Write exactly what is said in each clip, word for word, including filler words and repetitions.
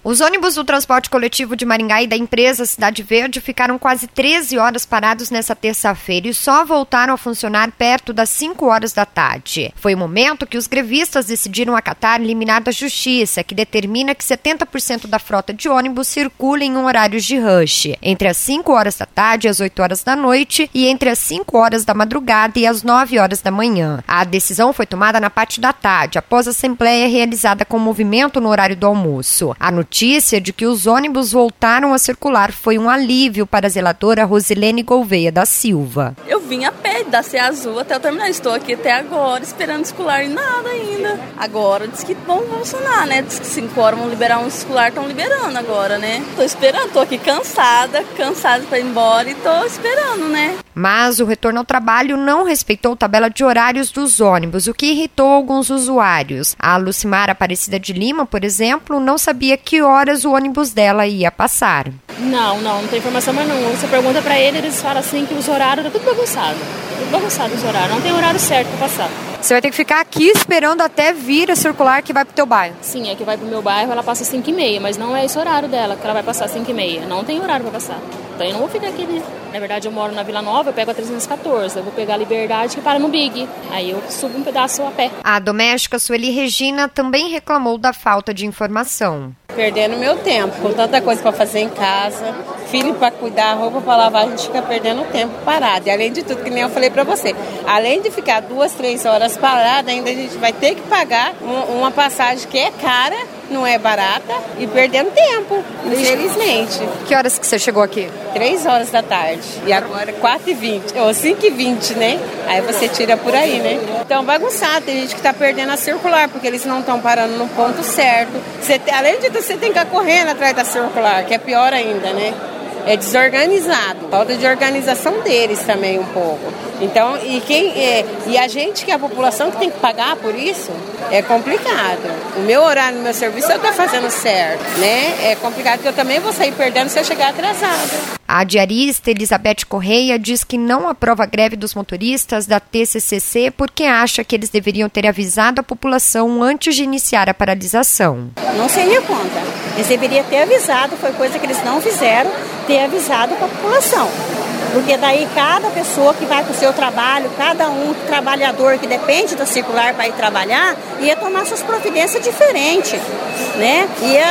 Os ônibus do transporte coletivo de Maringá e da empresa Cidade Verde ficaram quase treze horas parados nessa terça-feira e só voltaram a funcionar perto das cinco horas da tarde. Foi o momento que os grevistas decidiram acatar liminar da Justiça, que determina que setenta por cento da frota de ônibus circula em horários de rush, entre as cinco horas da tarde e as oito horas da noite e entre as cinco horas da madrugada e as nove horas da manhã. A decisão foi tomada na parte da tarde, após a assembleia realizada com movimento no horário do almoço. A notícia notícia de que os ônibus voltaram a circular foi um alívio para a zeladora Rosilene Gouveia da Silva. Eu vim a pé da C Azul até o terminal. Estou aqui até agora esperando circular e nada ainda. Agora diz que vão funcionar, né? Diz que cinco horas vão liberar um circular, estão liberando agora, né? Estou esperando, estou aqui cansada, cansada para ir embora e estou esperando, né? Mas o retorno ao trabalho não respeitou a tabela de horários dos ônibus, o que irritou alguns usuários. A Lucimara Aparecida de Lima, por exemplo, não sabia que horas o ônibus dela ia passar. Não, não, não tem informação mais não. Você pergunta pra ele, eles falam assim que os horários tá tudo bagunçado. Tudo bagunçado os horários, não tem horário certo pra passar. Você vai ter que ficar aqui esperando até vir a circular que vai pro teu bairro. Sim, é que vai pro meu bairro, ela passa às cinco e meia, mas não é esse horário dela, que ela vai passar às cinco e meia. Não tem horário pra passar. Então eu não vou ficar aqui, né? Na verdade eu moro na Vila Nova, eu pego a trezentos e quatorze, eu vou pegar a Liberdade que para no Big. Aí eu subo um pedaço a pé. A doméstica Sueli Regina também reclamou da falta de informação. Perdendo meu tempo, com tanta coisa para fazer em casa, filho para cuidar, roupa para lavar, a gente fica perdendo tempo parado. E além de tudo, que nem eu falei para você, além de ficar duas, três horas parada, ainda a gente vai ter que pagar um, uma passagem que é cara, não é barata, e perdendo tempo, infelizmente. Que horas que você chegou aqui? Três horas da tarde. E agora quatro e vinte, ou cinco e vinte, né? Aí você tira por aí, né? Então bagunçado, tem gente que tá perdendo a circular, porque eles não estão parando no ponto certo. Você, além de tudo, você tem que ir correndo atrás da circular, que é pior ainda, né? É desorganizado, falta de organização deles também um pouco. Então, e, quem, é, e a gente, que é a população que tem que pagar por isso, é complicado. O meu horário no meu serviço eu estou fazendo certo, né? É complicado porque eu também vou sair perdendo se eu chegar atrasada. A diarista Elizabeth Correia diz que não aprova a greve dos motoristas da T C C C porque acha que eles deveriam ter avisado a população antes de iniciar a paralisação. Não seria contra. Eles deveriam ter avisado, foi coisa que eles não fizeram, ter avisado para a população. Porque daí cada pessoa que vai para o seu trabalho, cada um trabalhador que depende da circular para ir trabalhar, ia tomar suas providências diferentes, né?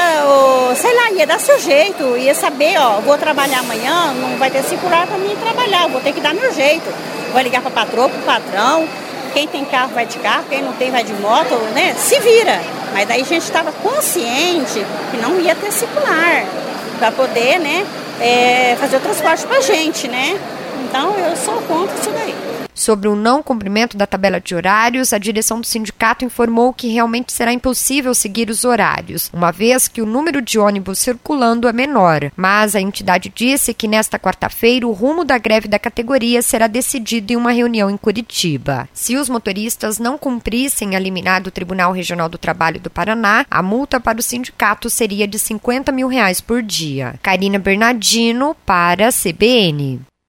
Ia, sei lá, ia dar seu jeito, ia saber, ó, vou trabalhar amanhã, não vai ter circular para mim trabalhar, vou ter que dar meu jeito. Vou ligar para a patroa, para o patrão, quem tem carro vai de carro, quem não tem vai de moto, né? Se vira. Mas daí a gente estava consciente que não ia ter circular para poder, né? É, fazer o transporte pra gente, né? Então eu sou contra isso daí. Sobre o não cumprimento da tabela de horários, a direção do sindicato informou que realmente será impossível seguir os horários, uma vez que o número de ônibus circulando é menor. Mas a entidade disse que nesta quarta-feira o rumo da greve da categoria será decidido em uma reunião em Curitiba. Se os motoristas não cumprissem a liminar do Tribunal Regional do Trabalho do Paraná, a multa para o sindicato seria de cinquenta mil reais por dia. Karina Bernardino para a C B N.